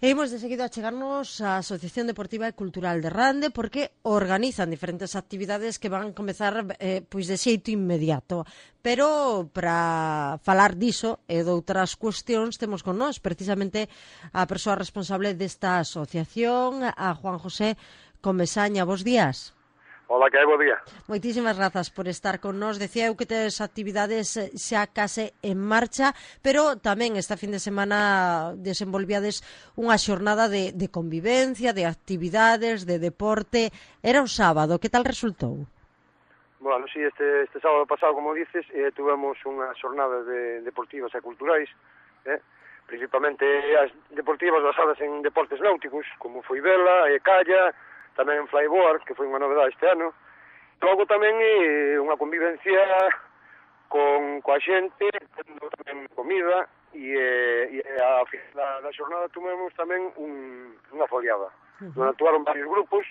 E imos de seguido a chegarnos á Asociación Deportiva e Cultural de Rande porque organizan diferentes actividades que van comezar pois de xeito inmediato. Pero para falar diso e doutras cuestións temos con nós precisamente a persoa responsable desta asociación, a Juan José Comesaña. Bos días. Hola, que hai, bo día. Moitísimas grazas por estar con nós. Decía eu que tes actividades xa case en marcha, pero tamén esta fin de semana desenvolviades unha xornada de convivencia, de actividades, de deporte. Era o sábado, que tal resultou? Bueno, sí, este sábado pasado, como dices, tuvemos unhas xornadas deportivas e culturais, principalmente as deportivas basadas en deportes náuticos, como foi vela, calla, tamén flyboard, que foi unha novedade este ano. Logo tamén unha convivencia coa xente, tendo tamén comida, e a fin da xornada tumemos tamén unha foliada. Donde actuaron varios grupos,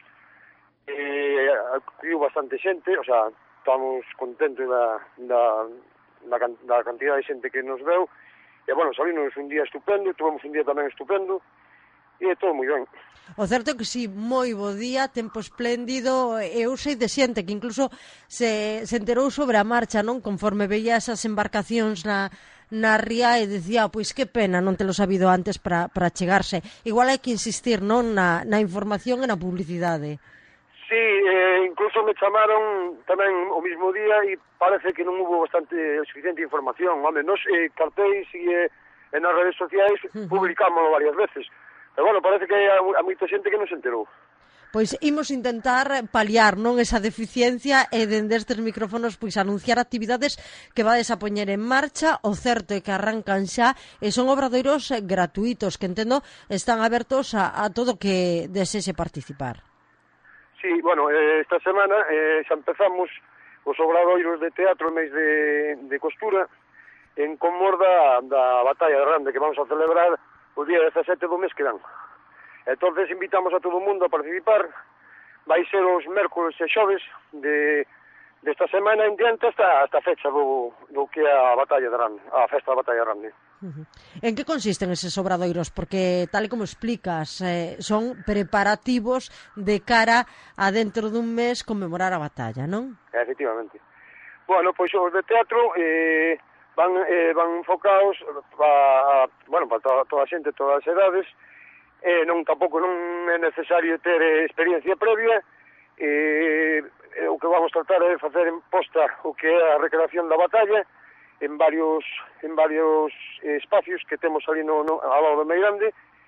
acudiu bastante xente, o sea, estamos contentos da cantidad de xente que nos veu, e, bueno, salimos un día estupendo, tuvemos un día tamén estupendo, e todo moi ben. O certo é que sí, moi bo día, tempo espléndido, e eu sei de xente que incluso se enterou sobre a marcha, non? Conforme veía esas embarcacións na ría e decía, pois que pena non telo sabido antes para chegarse. Igual hai que insistir, non, na información e na publicidade. Sí, incluso me chamaron tamén o mismo día e parece que non hubo suficiente información. Home, nos cartéis e nas redes sociais publicámoslo varias veces. Pero, bueno, parece que hai moita xente que non se enterou. Pois imos intentar paliar, non, esa deficiencia e dende estes micrófonos pois anunciar actividades que vades a poñer en marcha. O certo é que arrancan xa e son obradoiros gratuitos que entendo están abertos a todo que desexe participar. Sí, bueno, esta semana xa empezamos os obradoiros de teatro no mes de costura en conmor da Batalla de Rande, que vamos a celebrar o día 17 do mes que dan. Entonces invitamos a todo o mundo a participar. Vai ser os mércoles e xoves desta semana en diante hasta a fecha do que é a Batalla de Rande, a festa da Batalla de Rande. En que consisten eses obradoiros? Porque, tal como explicas, son preparativos de cara a dentro dun mes conmemorar a batalla, non? Efectivamente. Bueno, pois os de teatro van enfocados para toda a xente, todas as edades. Tampouco non é necesario ter experiencia previa. O que vamos tratar é facer en posta o que é a recreación da batalla en varios espacios que temos ali ao lado do Meirande,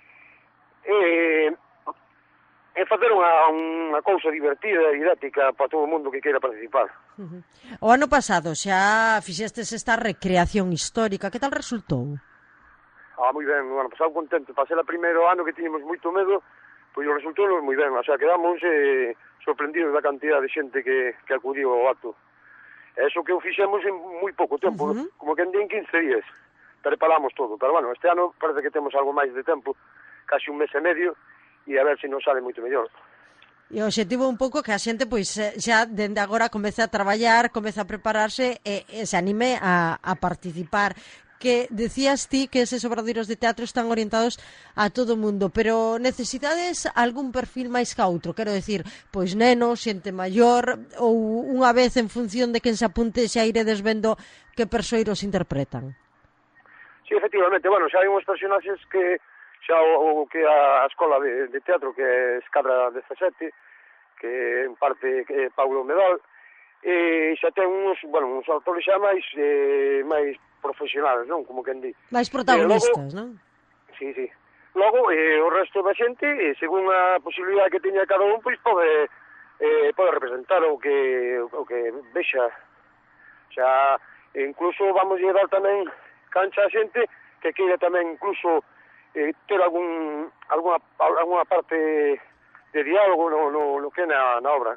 e facer unha cousa divertida e didáctica para todo o mundo que queira participar. O ano pasado xa fixestes esta recreación histórica, que tal resultou? Moi ben, o ano pasado contento. Pasei o primeiro ano que tiñemos moito medo, pois o resultou moi ben, o sea, quedamos sorprendidos da cantidad de xente que acudiu ao acto. Eso que o fixemos en moi pouco tempo, como que en 15 días preparamos todo, pero bueno, este ano parece que temos algo máis de tempo, casi un mes e medio, e a ver se nos sale moito mellor. E o obxectivo un pouco que a xente pois xa dende agora comece a traballar, comece a prepararse e se anime a participar. Que decías ti que eses obradoiros de teatro están orientados a todo o mundo, pero necesitades algún perfil máis ca outro? Quero decir, pois nenos, xente maior, ou unha vez en función de quen se apunte xa iredes vendo que persoeiros interpretan? Sí, efectivamente, bueno, xa hai uns personaxes que xa o que a escola de teatro, que é Escadra 17, que en parte é Paulo Medal, e xa ten uns autores xa máis profesionales, non? Como quen di. Mais protagonistas, non? Sí. Logo, o resto da xente, según a posibilidade que teña cada un, pois pode representar o que vexa. Xa, incluso vamos a dar tamén cancha a xente que queira tamén incluso ter alguna parte de diálogo no que é na obra.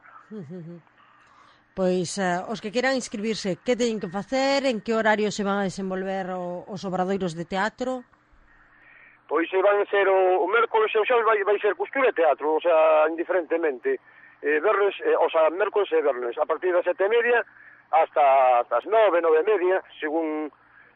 Pois os que queiran inscribirse, que teñen que facer, en que horario se van a desenvolver os obradoiros de teatro? Pois van a ser o mércoles e o xoves vai ser costura e teatro, o sea, indiferentemente. Mércoles e vernes, a partir das 7:30 hasta as 9:30, según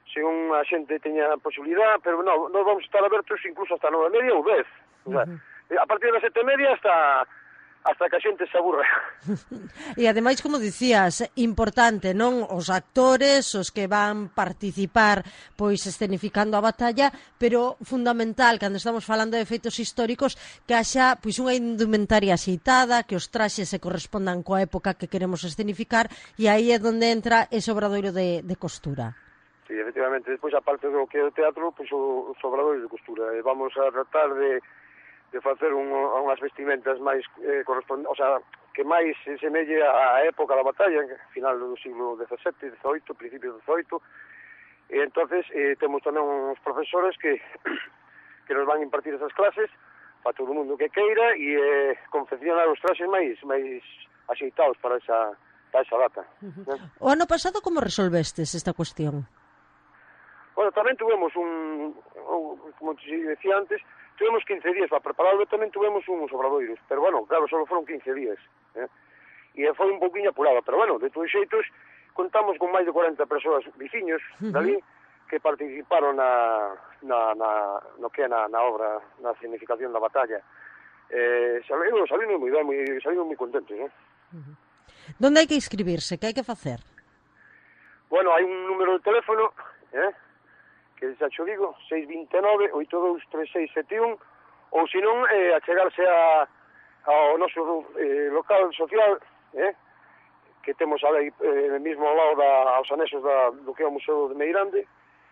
según a xente teña a posibilidad, pero non vamos a estar abertos incluso hasta 9:30 ou 10. O sea, a partir das 7:30 hasta que a xente se aburra. E ademais, como dicías, importante, non? Os actores, os que van participar pois escenificando a batalla, pero fundamental, cando estamos falando de feitos históricos, que haxa pois unha indumentaria axeitada, que os traxes se correspondan coa época que queremos escenificar, e aí é onde entra ese obradoiro de costura. Sí, efectivamente, despois, aparte do que é o teatro, pois os obradoiros de costura. Vamos a tratar de facer unhas vestimentas máis o sea, que máis se semelle á época da batalla, final do siglo XVII, XVIII, principios do XVIII, e entonces temos tamén uns profesores que nos van a impartir esas clases para todo o mundo que queira e confeccionar os traxes máis axeitados para esa data. O ano pasado como resolvestes esta cuestión? Bueno, tamén tuvemos como te decía antes, tuvemos 15 días para prepararlo, tamén tuvemos uns obradoiros, pero bueno, claro, só foron 15 días, e foi un pouquinho apurado, pero bueno, de todos xeitos, contamos con máis de 40 persoas veciños dali, que participaron no que é na obra, na significación da batalla. Salimos moi ben, salimos moi contentos, Donde hai que inscribirse? Que hai que facer? Bueno, hai un número de teléfono, que xa xo digo, 629-823671, ou senón achegarse ao noso local social, que temos aí mesmo ao lado aos anexos do que é o Museo de Meirande,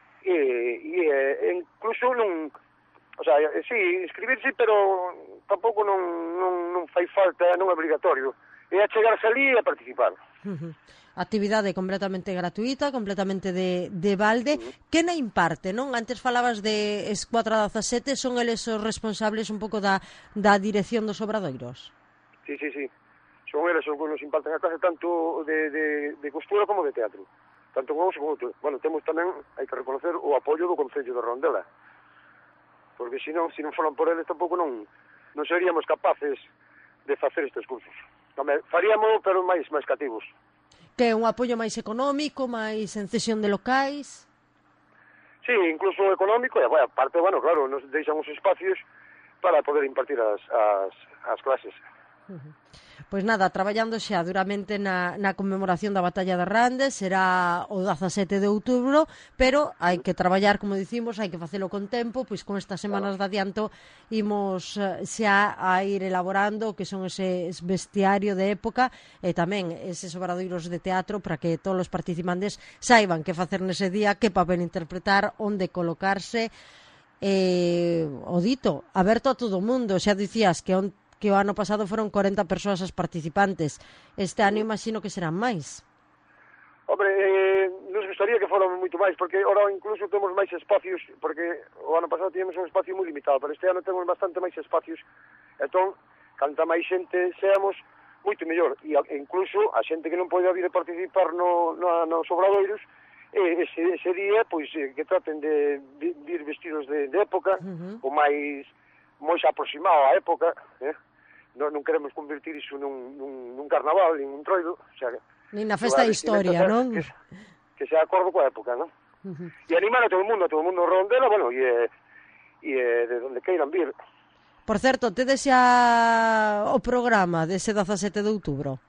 e incluso non, o sea, sí, inscribirse, pero tampouco non fai falta, non é obligatorio, é achegarse ali e a participar. Actividade completamente gratuita, completamente de balde. Que na imparte, non? Antes falabas de Escuadra 17, son eles os responsables un pouco da dirección dos obradoiros? Sí. Son eles os que nos imparten a clase tanto de costura como de teatro. Tanto con uns como outros. Bueno, temos tamén, hai que reconocer, o apoio do Concello de Rondela. Porque se non foran por eles tampouco non seríamos capaces de facer estes cursos. Faríamos, pero máis cativos. Que é un apoio máis económico, máis en cesión de locais? Sí, incluso económico, e aparte, bueno, claro, nos deixan os espacios para poder impartir as clases. Pois nada, traballando xa duramente na conmemoración da Batalla de Randes, será o 17 de outubro, pero hai que traballar, como dicimos, hai que facelo con tempo, pois con estas semanas de adianto imos xa a ir elaborando o que son eses vestiario de época e tamén eses obradoiros de teatro para que todos os participantes saiban que facer nese día, que papel interpretar, onde colocarse, o dito, aberto a todo o mundo. Xa dicías que o ano pasado foron 40 persoas as participantes. Este ano imagino que serán máis. Hombre, nos gustaría que foran moito máis, porque ahora incluso temos máis espacios, porque o ano pasado tínhamos un espacio moi limitado, pero este ano temos bastante máis espacios. Entón, canta máis xente seamos, moito mellor. E incluso a xente que non pode vir a participar nos obradoiros, ese día, pois, que traten de vir vestidos de época, o máis aproximado á época, non queremos convertir iso nun carnaval, nin un troido, o sea, nin na festa de historia, non? Que se acordo coa época, non? E animar a todo o mundo Rondela, bueno, e de donde queiran vir. Por certo, tedes xa o programa dese 17 de outubro?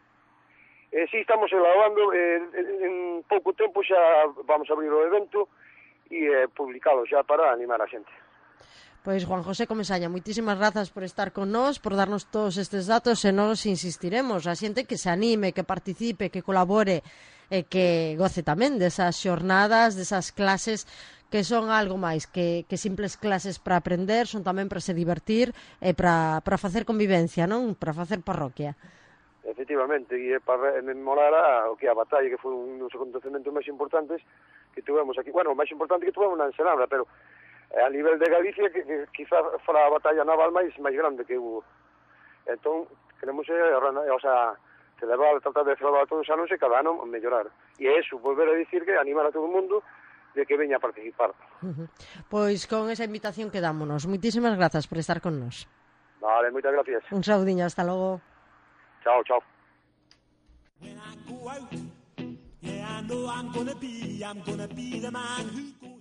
Sí, estamos elaborando, en pouco tempo xa vamos a abrir o evento e publicado xa para animar a xente. Pois Juan José Comesaña, moitísimas grazas por estar con nós, por darnos todos estes datos e nós insistiremos a xente que se anime, que participe, que colabore e que goce tamén desas xornadas, desas clases que son algo máis que simples clases para aprender, son tamén para se divertir e para facer convivencia, non? Para facer parroquia. Efectivamente, e para memorar o que a batalla, que foi un dos acontecementos máis importantes que tuvemos aquí. Bueno, o máis importante que tuvemos na Ensenada, pero a nivel de Galicia, que quizás fora a batalla naval máis grande que hubo. Entón, queremos tratar de celebrar todos os anos e cada ano mellorar. E é eso, volver a dicir que animar a todo o mundo de que veña a participar. Pois con esa invitación quedámonos. Moitísimas grazas por estar con nos. Vale, moitas gracias. Un saudiño, hasta logo. Chao. When I go out, yeah, I know I'm gonna be the man who goes